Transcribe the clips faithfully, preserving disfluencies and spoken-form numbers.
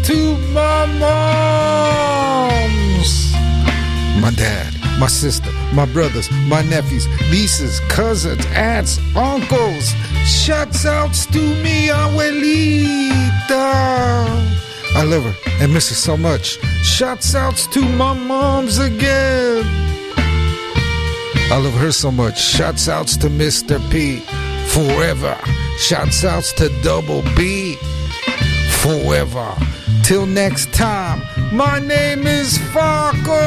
to my moms, my dad, my sister, my brothers, my nephews, nieces, cousins, aunts, uncles. Shouts outs to me, abuelita. I love her and miss her so much. Shouts outs to my moms again. I love her so much. Shouts outs to Mister P. Forever. Shouts outs to Double B. Forever. Till next time, my name is Farco.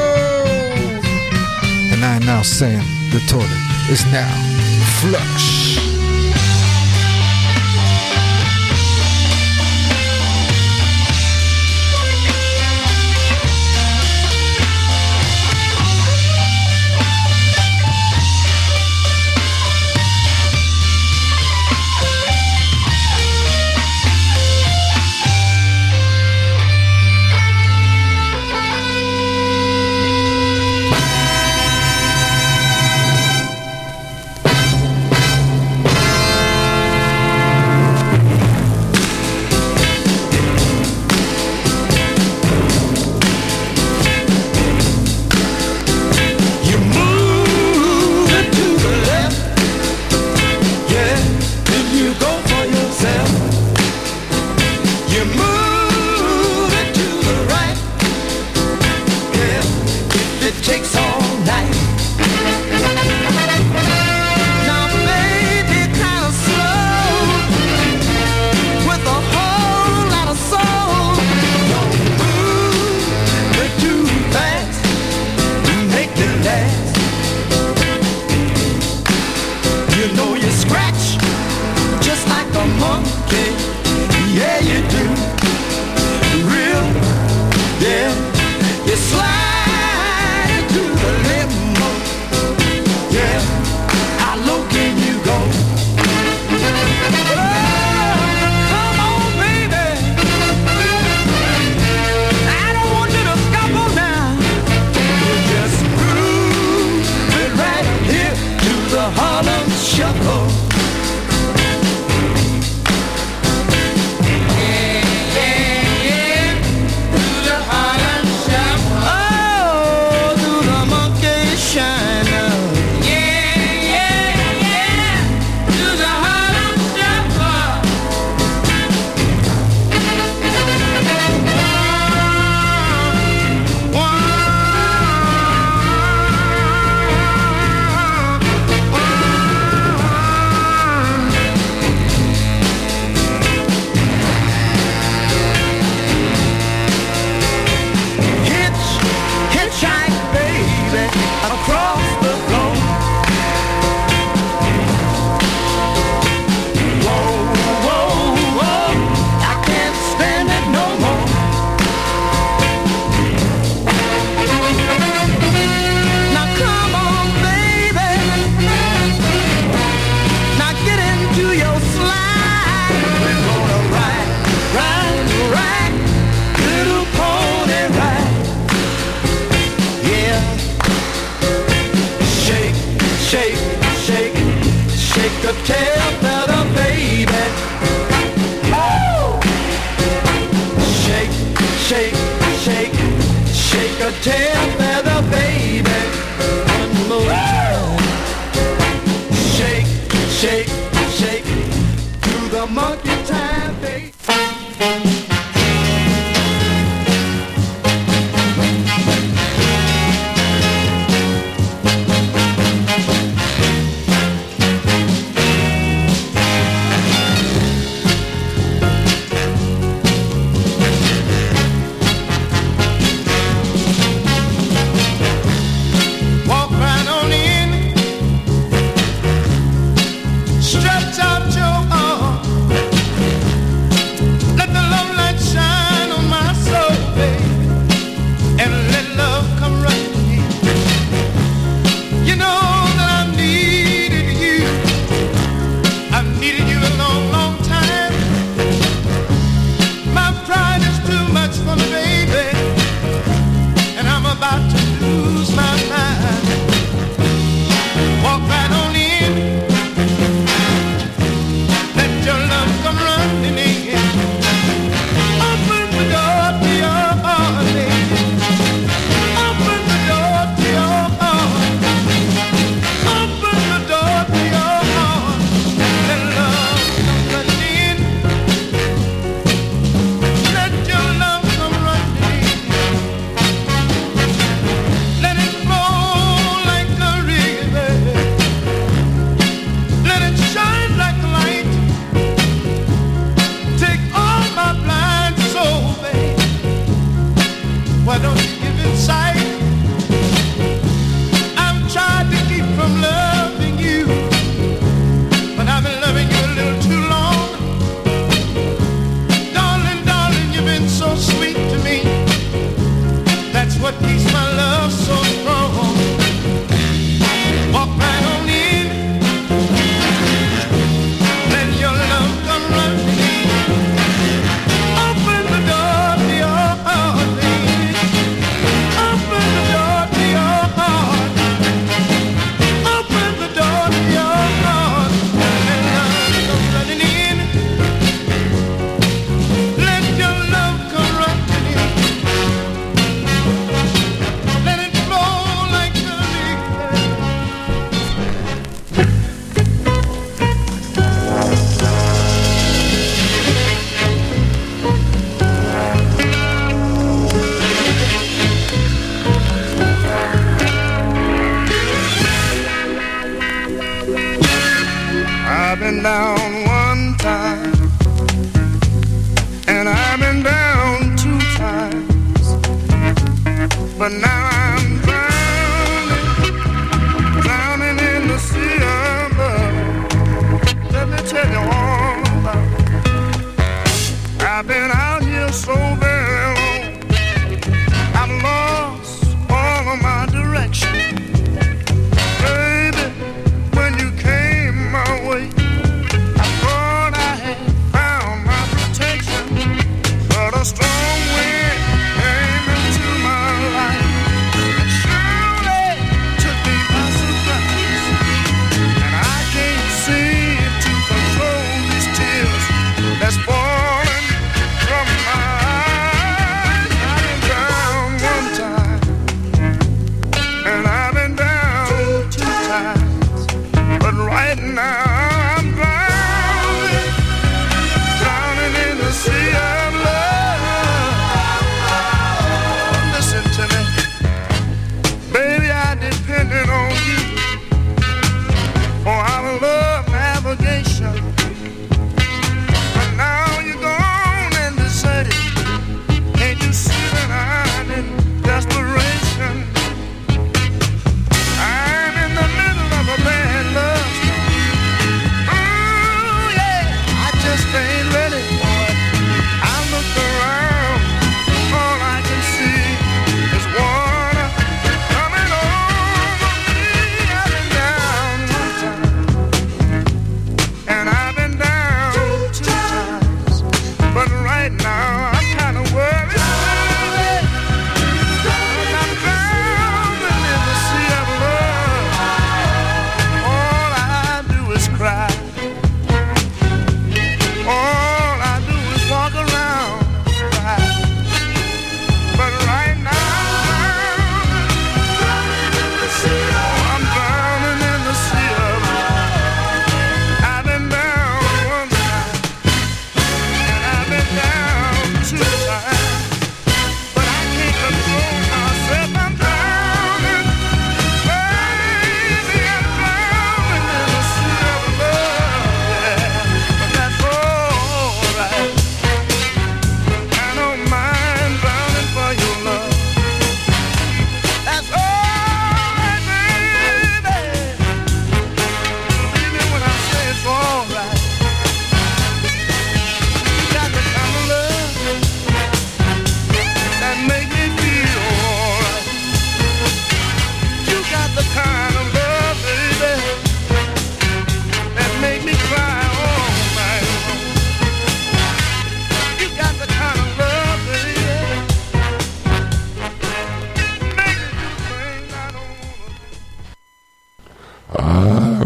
And I am now saying the toilet is now flush.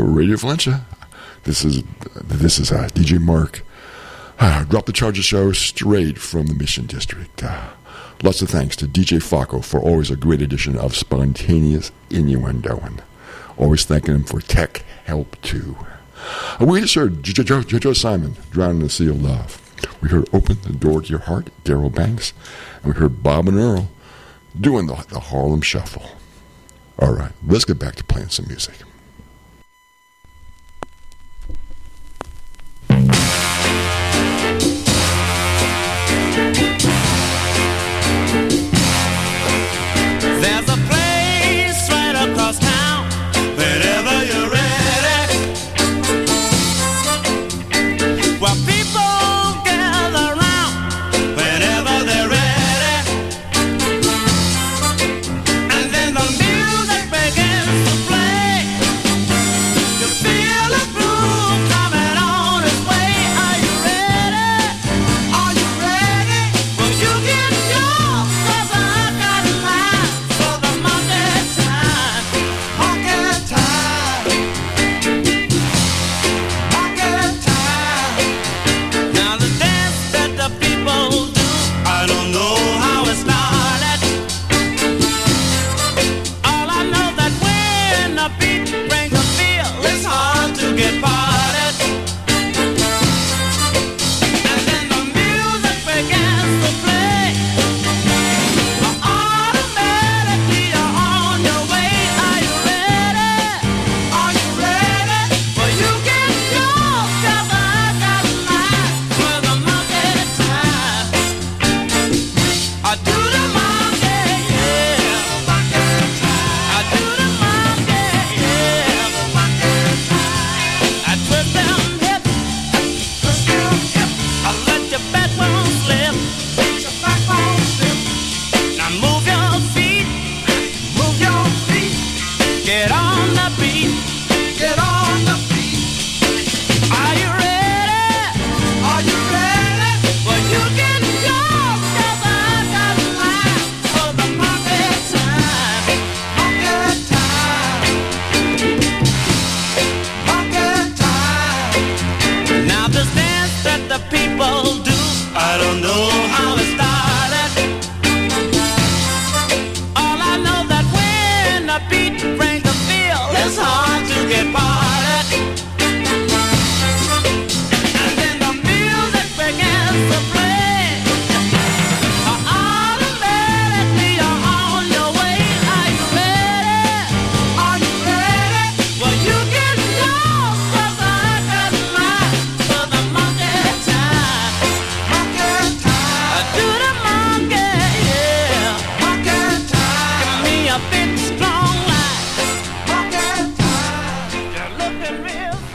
Radio Valencia. This is this is uh, D J Mark. Uh, Drop the Charger show straight from the Mission District. Uh, lots of thanks to D J Faco for always a great edition of Spontaneous Innuendo, and always thanking him for tech help too. Uh, we just heard JoJo, JoJo Simon, Drowning in the Sea of Love. We heard Open the Door to Your Heart, Daryl Banks. And we heard Bob and Earl doing the, the Harlem Shuffle. All right, let's get back to playing some music. There's a place right across town, whenever you're ready, where people gather round whenever they're ready, and then the music begins to play. You feel the groove coming on its way. Are you ready? Are you ready? Well, you get yours, 'cause I got mine. For the monkey time, monkey time, monkey time. Now the dance that the people do, I don't know how it started. All I know that when the beat brings a feel, it's hard to get parted. And then the music begins to play. Automatically you're on your way. Are you ready? Are you ready? Well, you get yours, 'cause I got mine. For the monkey time, I do the monkey, yeah. I do the monkey, yeah. I twist them hips, twist them hips. I let your backbone slip, let your backbone slip. Now move your feet, move your feet. Get on the beat, get on the beat. Are you ready? Are you ready? Well, you get yours, 'cause I got mine. For the monkey time, monkey time, monkey time. Now this dance that the people do, I don't know how it started. All I know that when the beat brings the feel, it's hard to get parted. And then the music begins to play. Automatically you're on your way. Are you ready? Are you ready? Well, you get yours, 'cause I got mine. For the monkey time, monkey time. I do the monkey, yeah. Monkey time. Give me a big strong light. Monkey time. You're looking real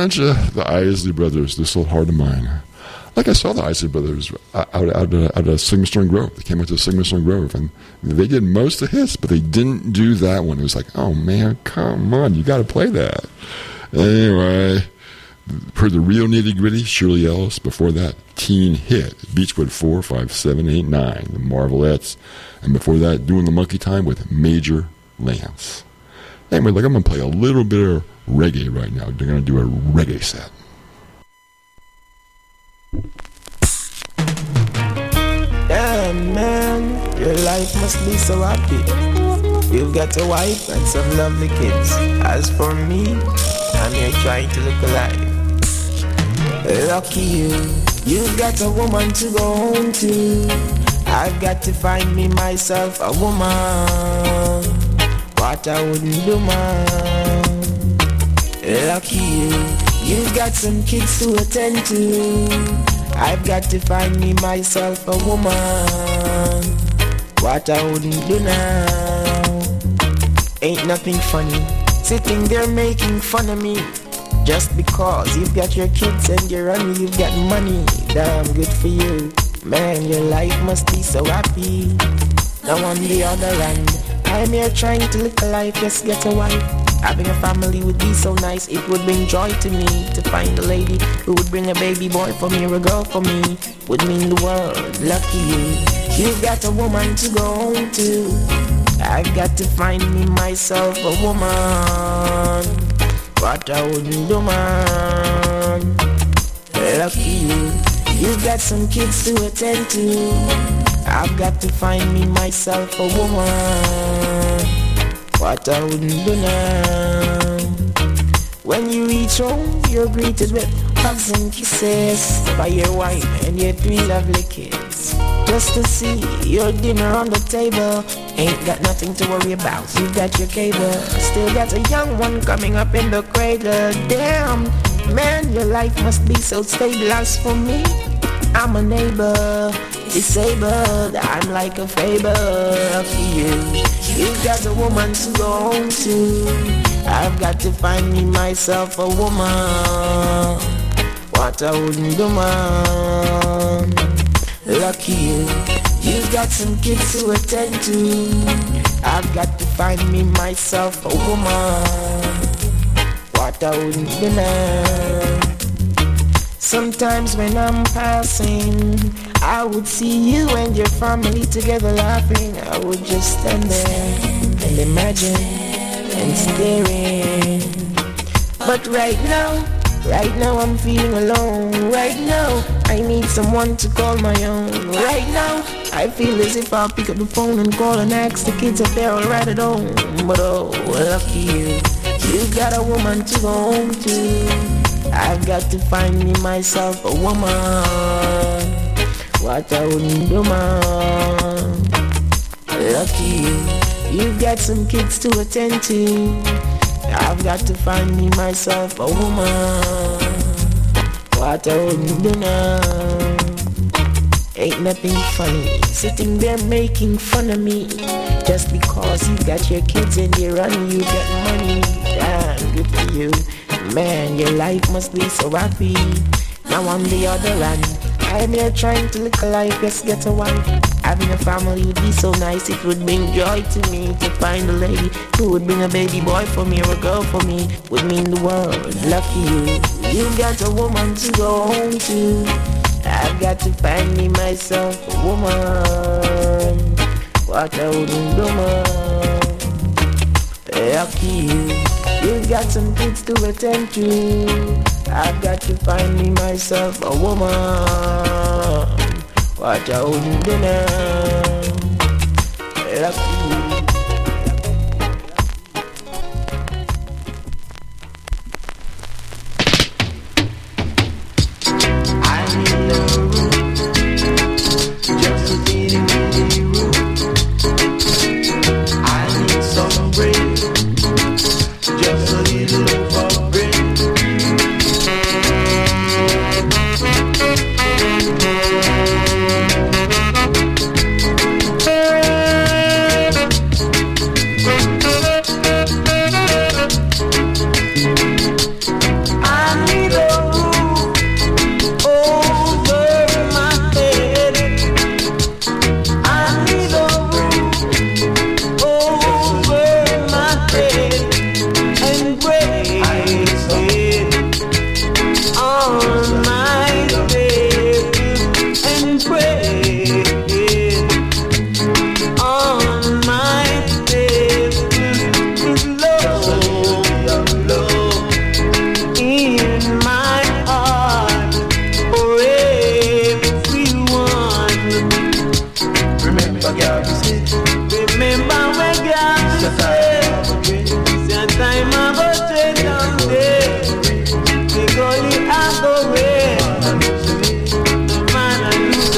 manage uh, the Isley Brothers, This Old Heart of Mine. Like I saw the Isley Brothers out, out, out, out of Sigma Stone Grove. They came out to Sigma Stone Grove, and they did most of the hits, but they didn't do that one. It was like, oh, man, come on, you got to play that. Anyway, heard the real nitty gritty, Shirley Ellis. Before that, teen hit, Beachwood four, five, seven, eight, nine, the Marvelettes. And before that, Doing the Monkey Time with Major Lance. Anyway, like I'm going to play a little bit of reggae right now. They're going to do a reggae set. Damn, man, your life must be so happy. You've got a wife and some lovely kids. As for me, I'm here trying to look alive. Lucky you, you've got a woman to go home to. I've got to find me myself a woman. What I wouldn't do, man. Lucky you, you've got some kids to attend to. I've got to find me myself a woman. What I wouldn't do now. Ain't nothing funny sitting there making fun of me just because you've got your kids and you're on, you've got money. Damn good for you. Man, your life must be so happy. Now on the other hand, I'm here trying to live a life, just get a wife. Having a family would be so nice, it would bring joy to me to find a lady who would bring a baby boy for me or a girl for me. Would mean the world, lucky you. You've got a woman to go home to. I've got to find me myself a woman. What I wouldn't do, man. Lucky you. You've got some kids to attend to. I've got to find me myself a woman. What I wouldn't do now. When you reach home, you're greeted with hugs and kisses by your wife and your three lovely kids. Just to see your dinner on the table. Ain't got nothing to worry about, you've got your cable. Still got a young one coming up in the cradle. Damn, man, your life must be so stable. As for me, I'm a neighbor, disabled, I'm like a fable. Lucky you, you've got a woman to go home to. I've got to find me myself a woman. What I wouldn't do, man. Lucky you, you've got some kids to attend to. I've got to find me myself a woman. What I wouldn't do now. Sometimes when I'm passing, I would see you and your family together laughing. I would just stand there and imagine and staring. But right now, right now I'm feeling alone. Right now, I need someone to call my own. Right now, I feel as if I'll pick up the phone and call and ask the kids if they're alright at home. But oh, lucky you, you've got a woman to go home to. I've got to find me myself a woman. What I wouldn't do, man. Lucky you, you've got some kids to attend to. I've got to find me myself a woman. What I wouldn't do now. Ain't nothing funny sitting there making fun of me just because you got your kids and you're running, you got money. Damn good for you. Man, your life must be so happy. Now on the other hand, I'm here trying to live a life, just get a wife. Having a family would be so nice, it would bring joy to me to find a lady who would bring a baby boy for me or a girl for me. Would mean the world, lucky you. You got a woman to go home to. I've got to find me myself a woman. What I wouldn't do, man. Lucky you. You've got some kids to attend to. I've got to find me myself a woman. What I wouldn't do now. Lucky you. Remember when God said, "Same time I go straight down there, the gully I go away, the man I lose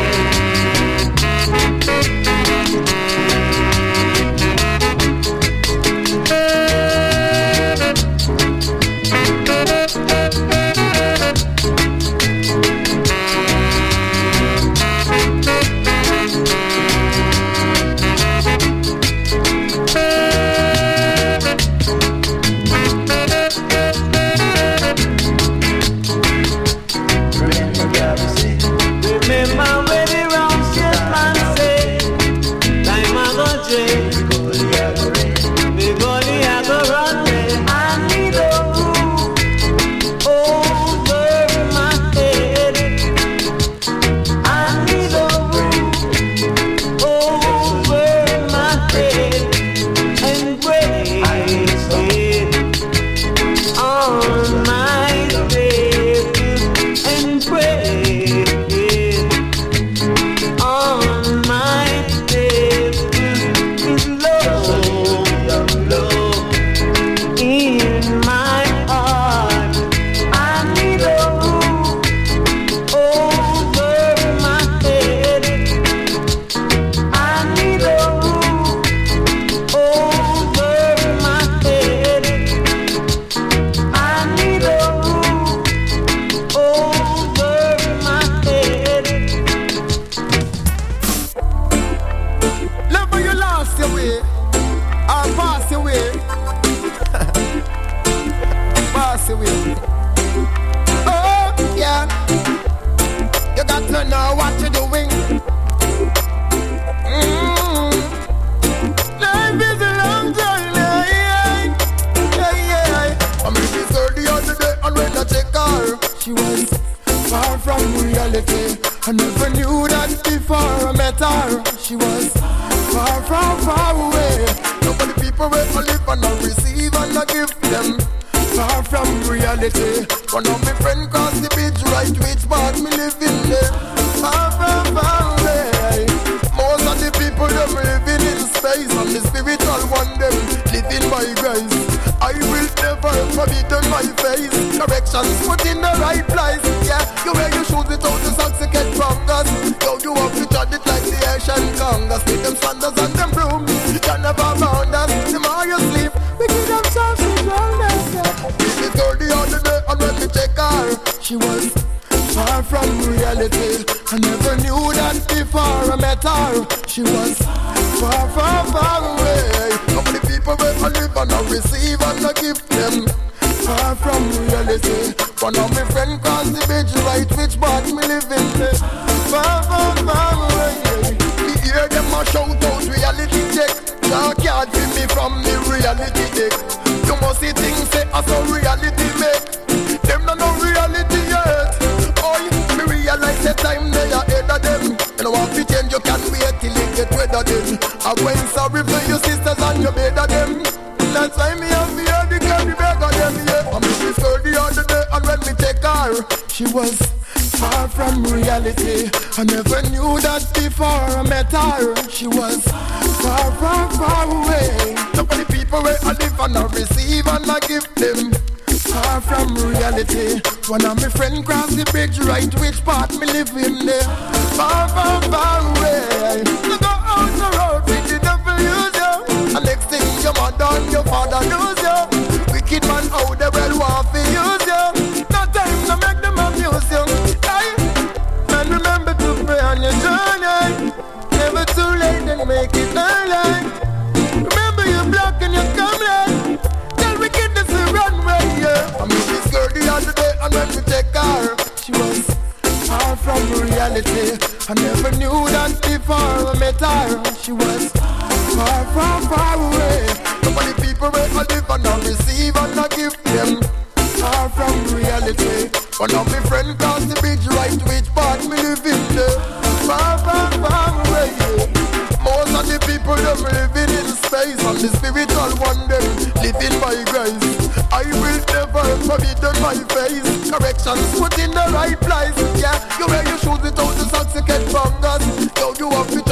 Corrections put in the right place. Yeah, you wear your shoes without the socks, you get fungus. So you have to judge it like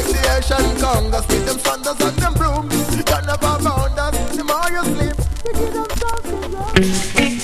like the Asian Congress with them sandals and them brooms. You never found us, the more you sleep. We give them something.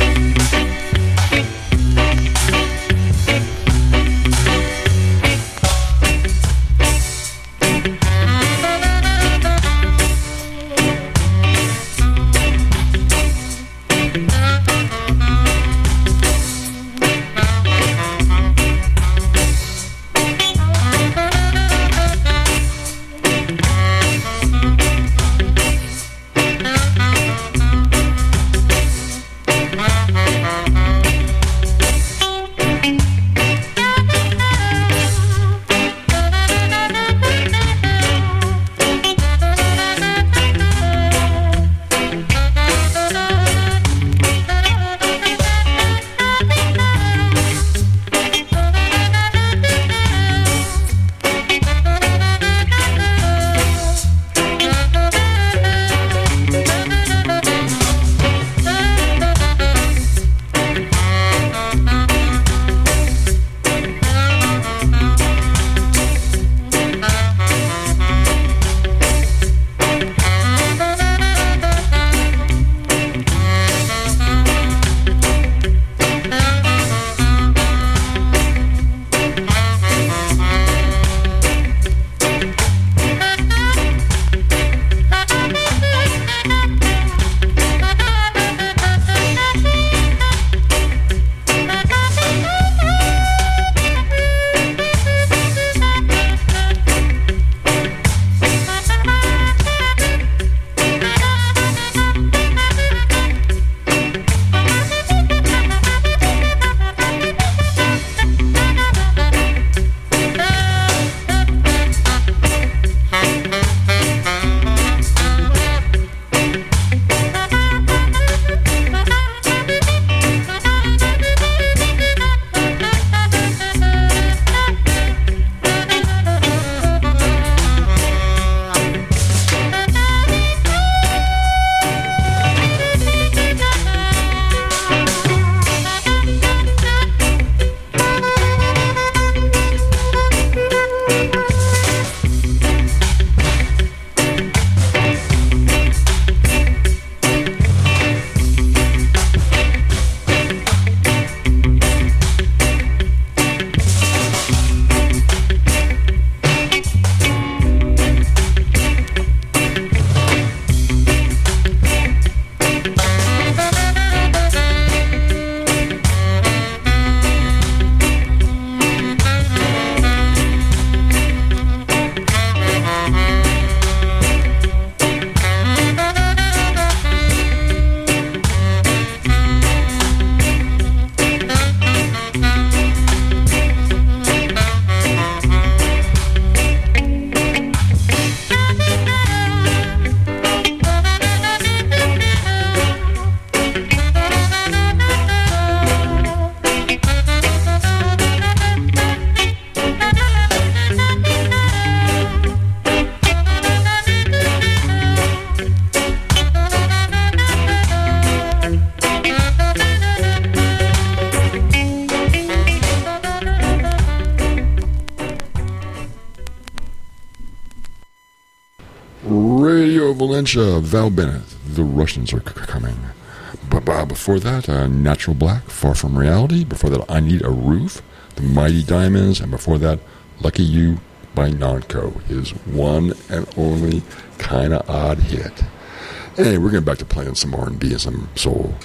Valencia, Val Bennett, The Russians Are c- coming. But uh, before that, uh, Natural Black, Far From Reality. Before that, I Need a Roof, The Mighty Diamonds. And before that, Lucky You by Nonco, his one and only kind of odd hit. Anyway, we're getting back to playing some R and B and some soul.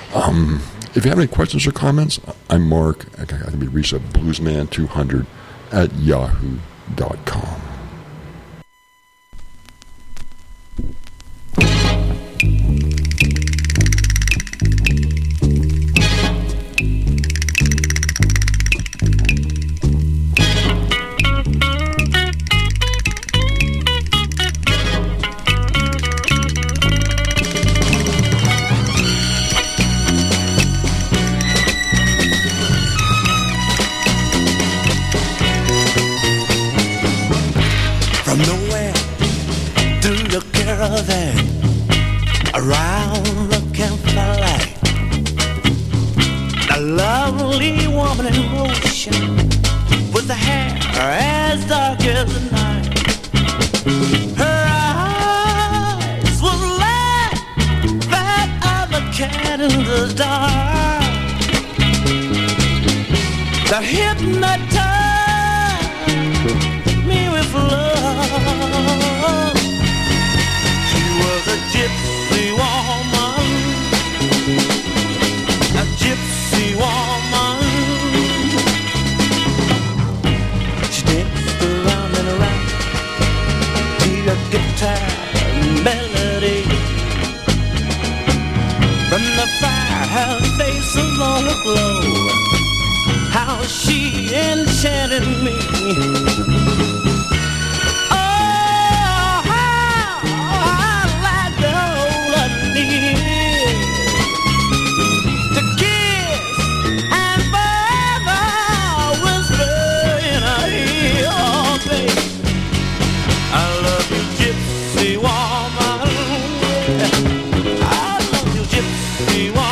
Um, if you have any questions or comments, I'm Mark. I can be reached at bluesman two hundred at yahoo dot com. From nowhere to the caravan, around the campfire light, a lovely woman in motion with the hair as dark as the night. hypnotized me with love. She was a gypsy woman, a gypsy woman. She danced around and around to a guitar melody. From the fire, her face was all aglow. How she enchanted me. Oh, how I like to hold her near, to kiss and forever whisper in her ear. Oh, baby, I love you, gypsy woman. I love you, gypsy woman.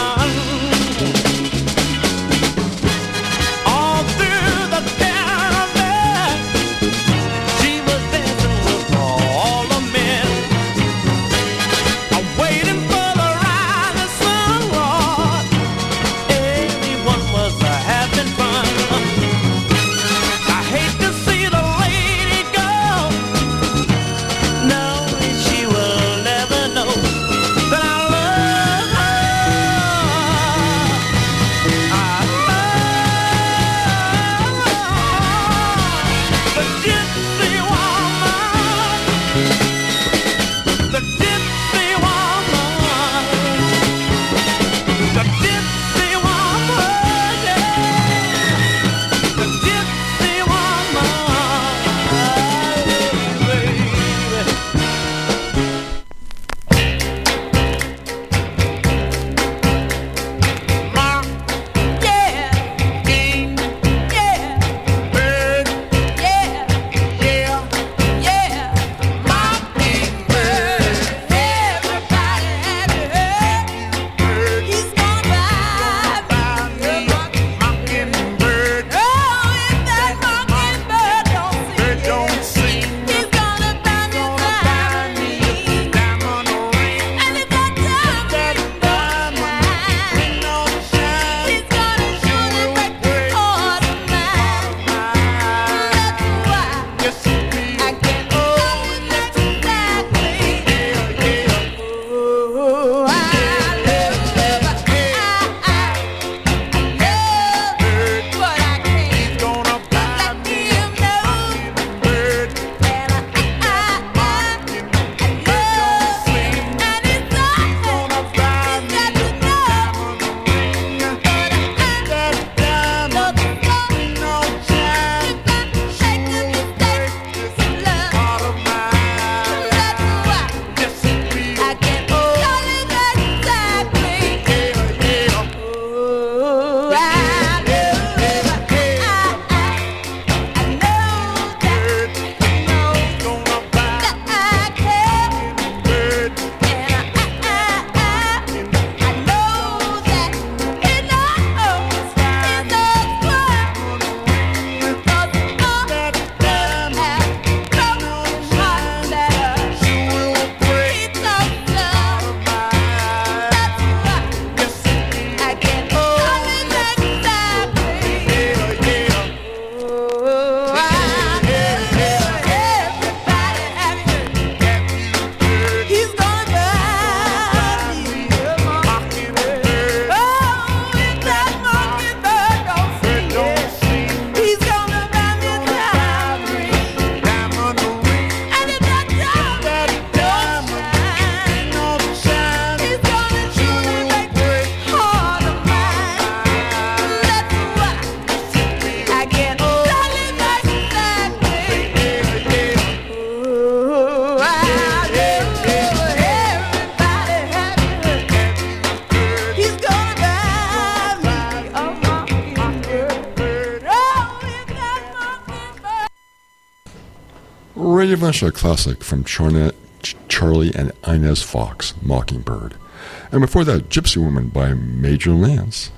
Radio Valencia classic from Charna, Ch- Charlie and Inez Fox, Mockingbird. And before that, Gypsy Woman by Major Lance.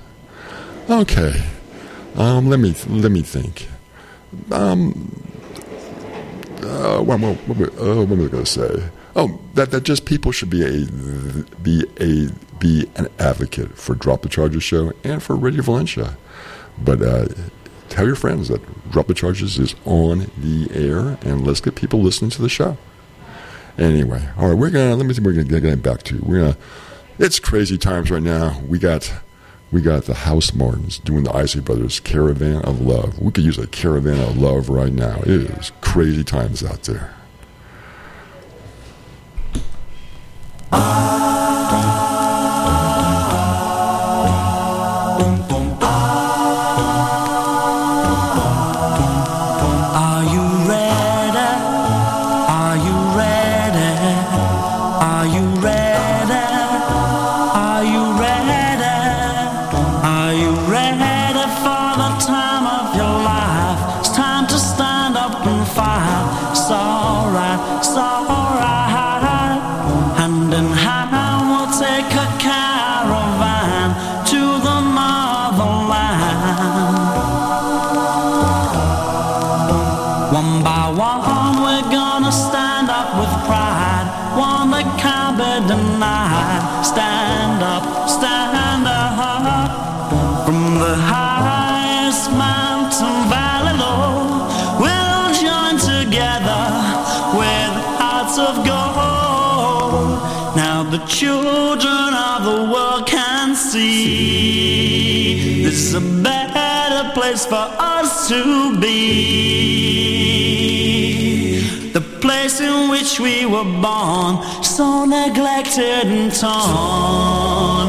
Okay, um, let me let me think. Um, uh, what, what, what, uh, what was I going to say? Oh, that that just people should be a be a be an advocate for Drop the Charges show and for Radio Valencia. But uh, tell your friends that Drop the Charges is on the air, and let's get people listening to the show. Anyway, all right, we're gonna let me see. We're gonna get back to we're gonna. It's crazy times right now. We got we got the House Martins doing the Isley Brothers Caravan of Love. We could use a Caravan of Love right now. It is crazy times out there. Stand up, stand up. From the highest mountain valley low, we'll join together with hearts of gold. Now the children of the world can see this is a better place for us to be. The place in which we were born, so neglected and torn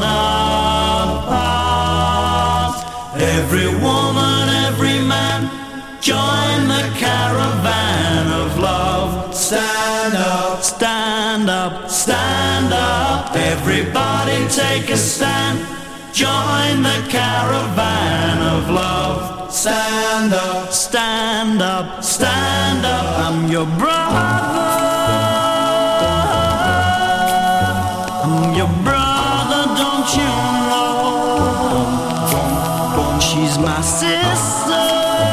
apart. Every woman, every man, join the caravan of love. Stand up, stand up, stand up. Everybody take a stand. Join the caravan of love. Stand up, stand up, stand up. I'm your brother. I'm your brother, don't you know? She's my sister.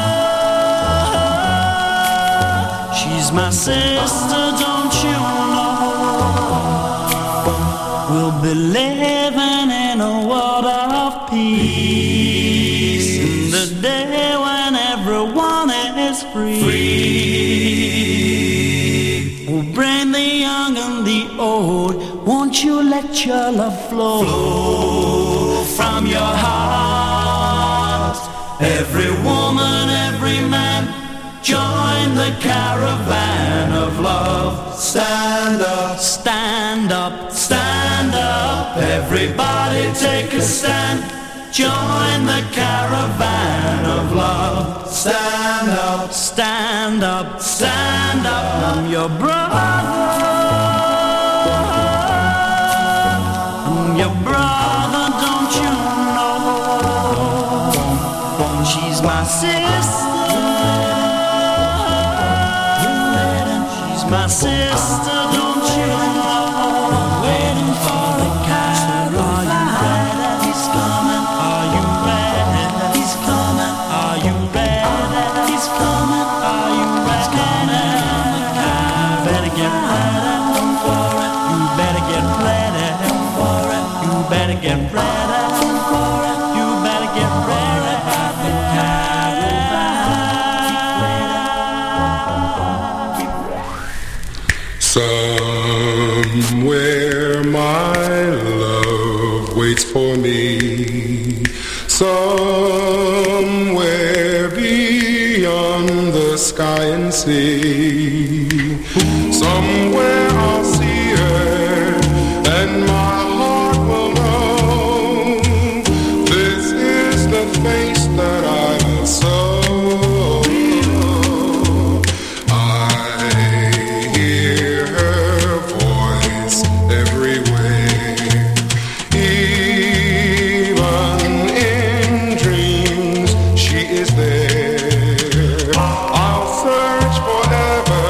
She's my sister, don't you know? We'll be living in a world of peace in the day when everyone is free. free. We'll bring the young and the old. Won't you let your love flow, flow from your heart? Every woman, every man, join the caravan of love. Stand up, stand up, stand up. Everybody take a stand. Join the caravan of love. Stand up, stand up, stand up. I'm your brother. I'm your brother, don't you know? She's my sister. She's my sister, don't you know? Waiting for the caravan. Are you ready? He's coming. Are you ready? He's coming. Are you ready? He's coming. Are you ready? You better get ready for it. You better get ready for it. You better get ready for it. You better get ready for the Somewhere my love waits for me. Somewhere beyond the sky and sea. Somewhere I'll see her and my heart will know this is the face that I will sow. Forever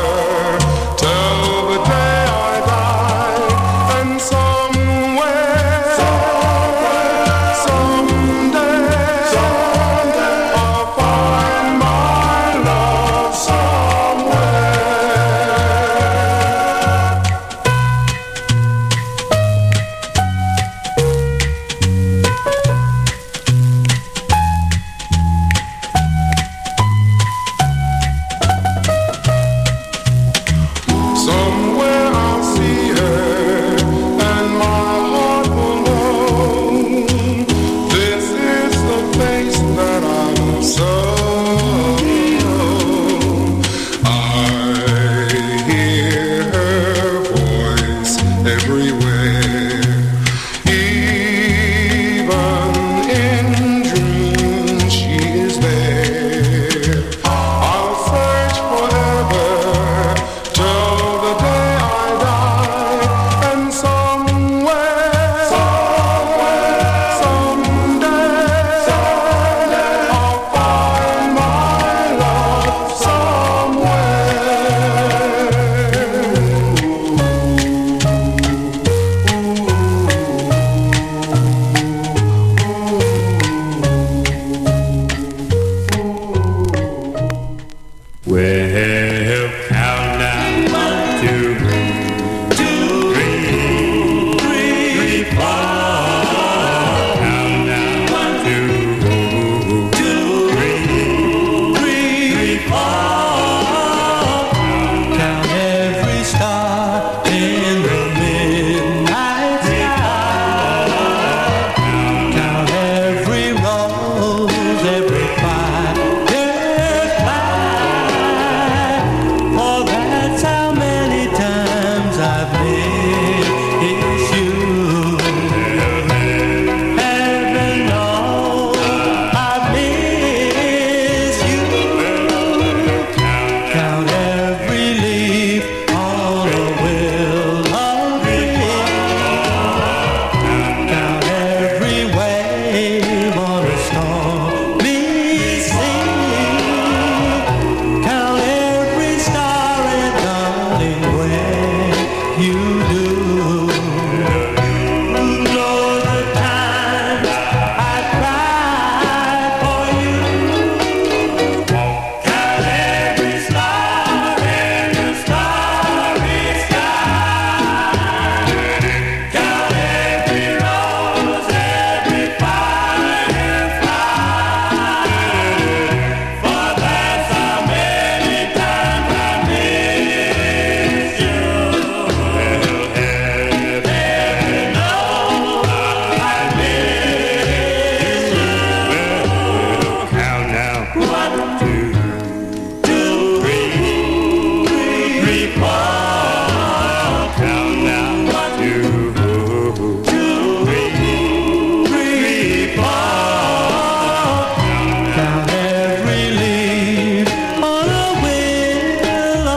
fall. Count down two, two, three, three, four. Count every leaf on a willow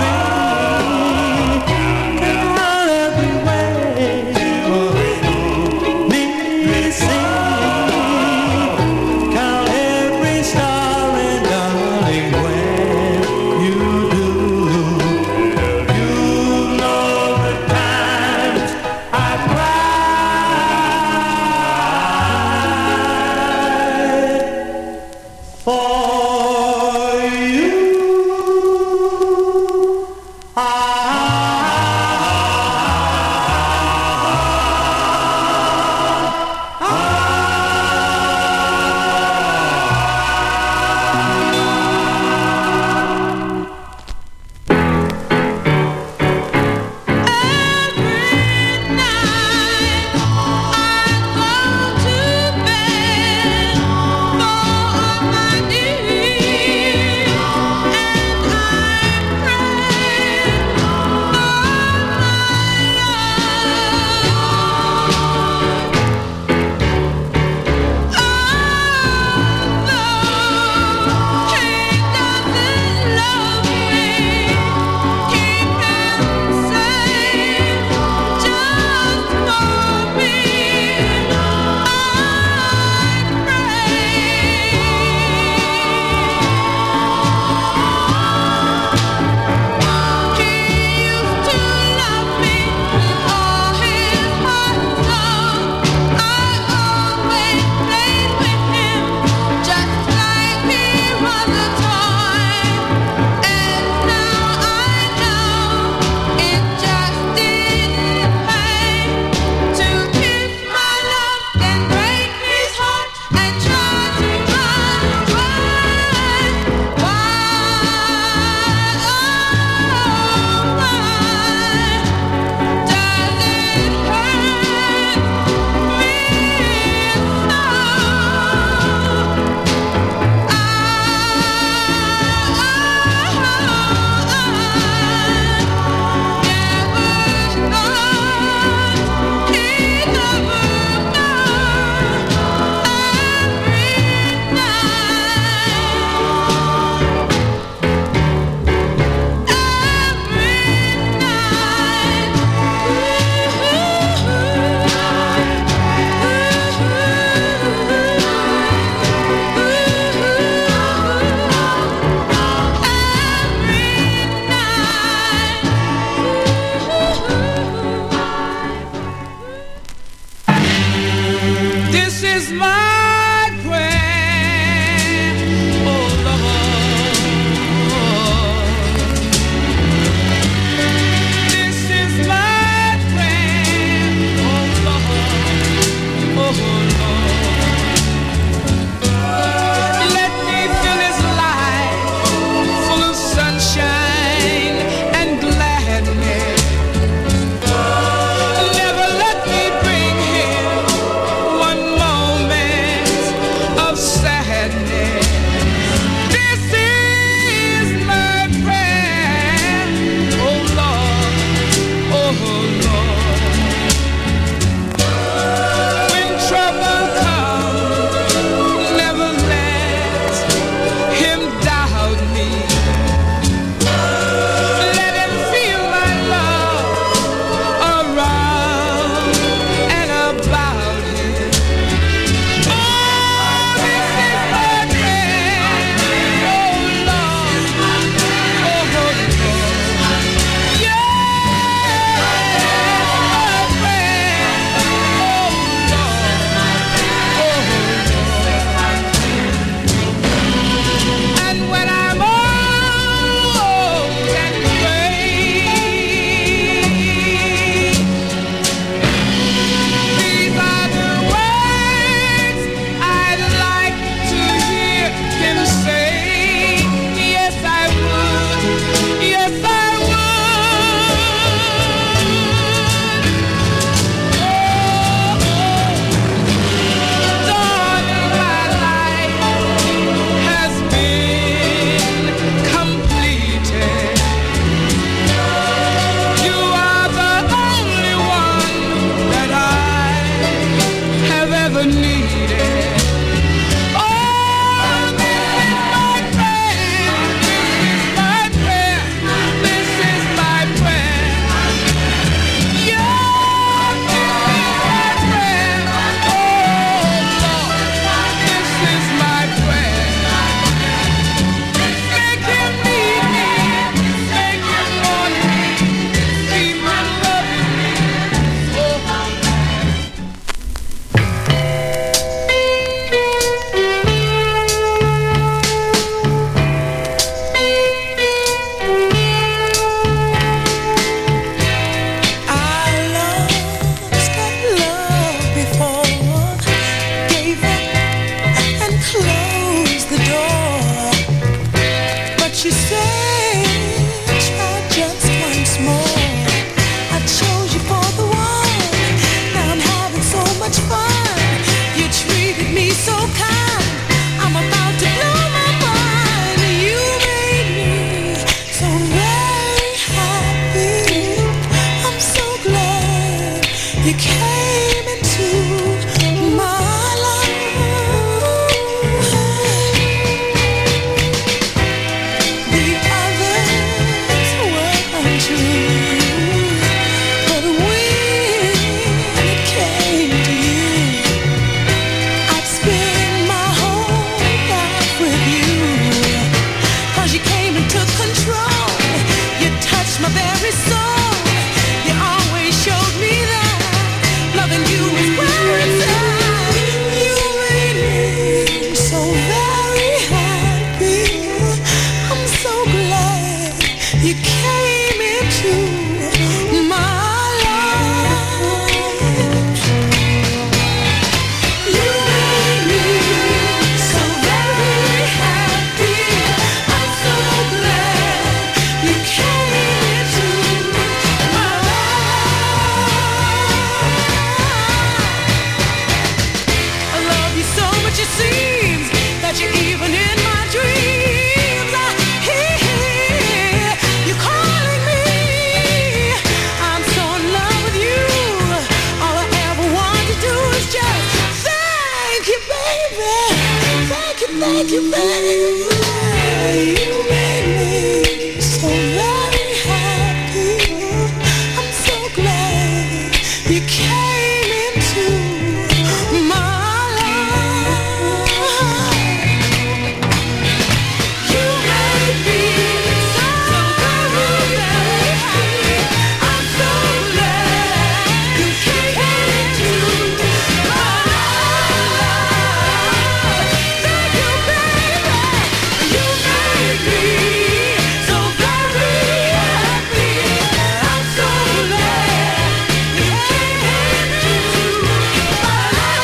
tree. And run every way me sing. Count every star and darling when you do. my very soul. You always showed me that loving you is where it's at. You made me so very happy. I'm so glad you came into my life. You made me so very happy. I'm so glad you came into my life. I love you so much it seems that you're even in my dreams. I hear you calling me. I'm so in love with you. All I ever want to do is just thank you, baby. Thank you, thank you, baby. You made me so very happy. I'm so glad you came into my life. You made me so very, very happy. I'm so glad you came into my life. Thank you, baby. You made me so very happy. I'm so glad you came into my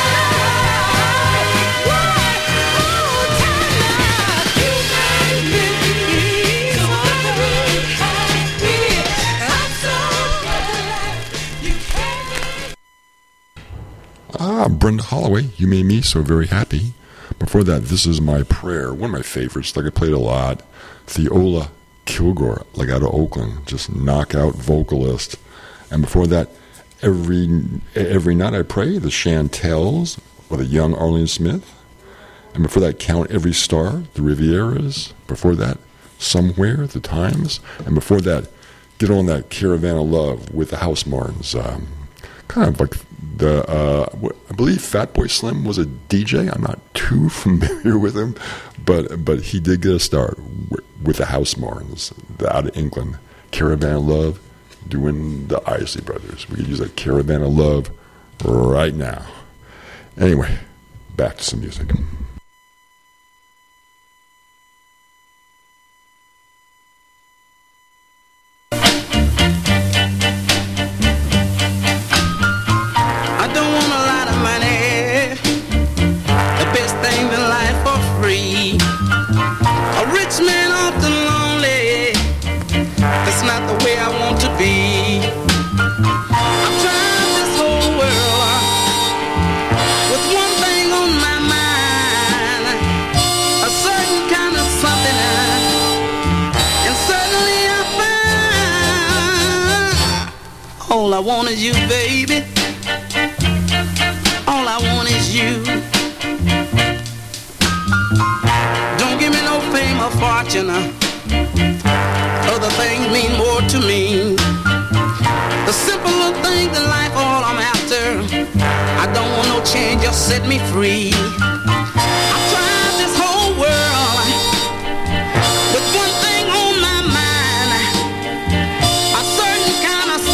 life. What? Oh, Tanya, you made me so very happy. I'm so glad you came. Ah, Brenda Holloway, You Made Me So Very Happy. Before that, This Is My Prayer, one of my favorites, like I played a lot. Theola Kilgore, like out of Oakland, just knockout vocalist. And before that, Every Every Night I Pray, the Chantels, with a young Arlene Smith. And before that, Count Every Star, the Rivieras. Before that, Somewhere, the Times. And before that, Get On That Caravan of Love with the House Martins. Um, kind of like the, uh, what- I believe Fatboy Slim was a D J. I'm not too familiar with him, but but he did get a start w- with the House Martins out of England. Caravan of Love, doing the Isley Brothers. We could use that Caravan of Love right now. Anyway, back to some music. I don't want a lot of money. The best thing in life for free. A rich man often lonely. That's not the way I want to be. I've tried this whole world with one thing on my mind. A certain kind of something. And suddenly I find all I want is you, baby. All I want is you. Don't give me no fame or fortune. uh, Other things mean more to me. The simple little things in life, all I'm after. I don't want no change, just set me free.